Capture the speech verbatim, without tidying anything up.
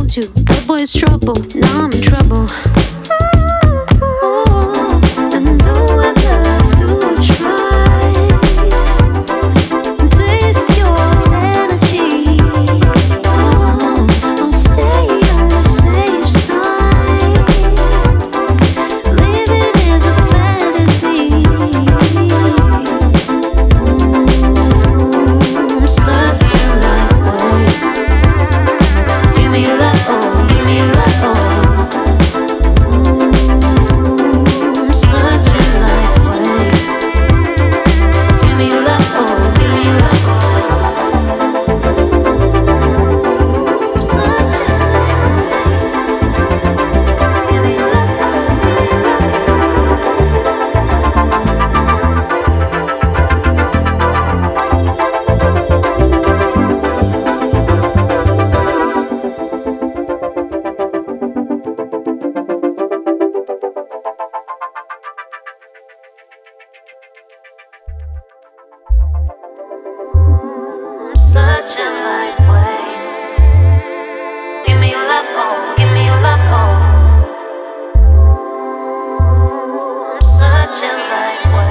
told you that boy is trouble. Now I'm in trouble. I know I'd love to try and taste your energy. Oh, I'll stay on the safe side. Living is a fantasy. I'm such a lightweight. Give me love, oh, give me love, oh. I'm such a lightweight. Give me love, oh, give me love, oh. I'm such a lightweight. Give me love, oh, give me love, oh. I'm such a lightweight. Give me your love, oh, give me your love, oh. I'm such a lightweight.